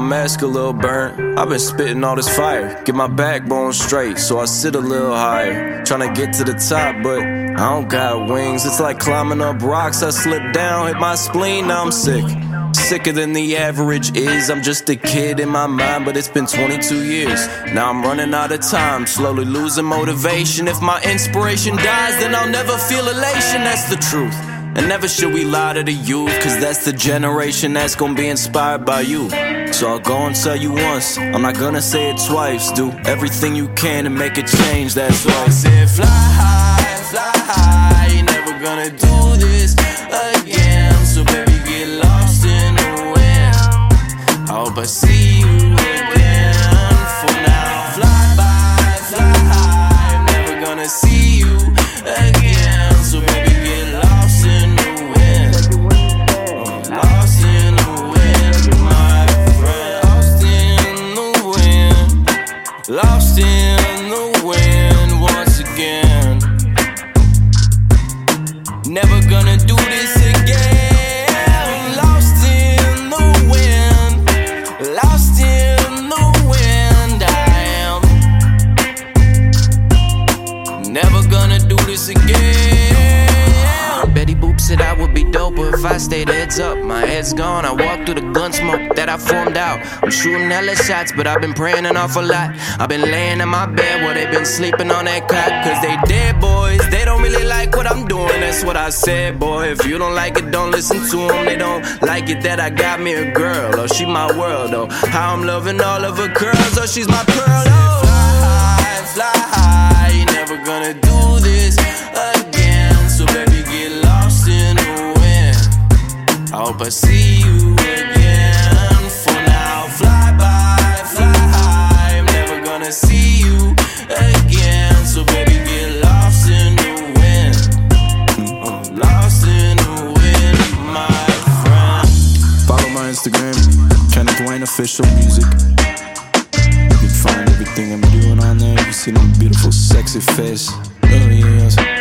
mask a little burnt. I've been spitting all this fire, get my backbone straight, so I sit a little higher. Tryna get to the top, but I don't got wings. It's like climbing up rocks, I slip down, hit my spleen, now I'm sick. Sicker than the average is. I'm just a kid in my mind, but it's been 22 years. Now I'm running out of time, slowly losing motivation. If my inspiration dies, then I'll never feel elation. That's the truth. And never should we lie to the youth, cause that's the generation that's gonna be inspired by you. So I'll go and tell you once, I'm not gonna say it twice. Do everything you can to make a change, that's right. I said fly high, you're never gonna do this again. So baby, get lost in the wind. I hope I see you again. For now, fly high, I'm never gonna see you again. So baby, get lost in the wind. Lost in the wind, my friend. Lost in the wind. Lost in the wind once again. Never gonna do this again. Lost in the wind. Lost in the wind. I am never gonna do this again. Betty Boop said I would be doper if I stayed heads up. My head's gone, I walked through the gun smoke that I formed out. I'm shooting hella shots, but I've been praying an awful lot. I've been laying in my bed while they been sleeping on that cot. Cause they dead boys, they don't really like what I'm doing. That's what I said, boy. If you don't like it, don't listen to them. They don't like it that I got me a girl. Oh, she my world, oh. How I'm loving all of her curls, oh, she's my pearl, oh. Fly high, you're never gonna do this again. So baby, get lost in the wind. I hope I see you again. For now, fly high, I'm never gonna see you again. So baby, get lost in the wind. Lost in the wind, my friend. Follow my Instagram, Kenneth Wayne Official Music. You can find everything I'm doing on there. You see them beautiful, sexy face. Oh, yes.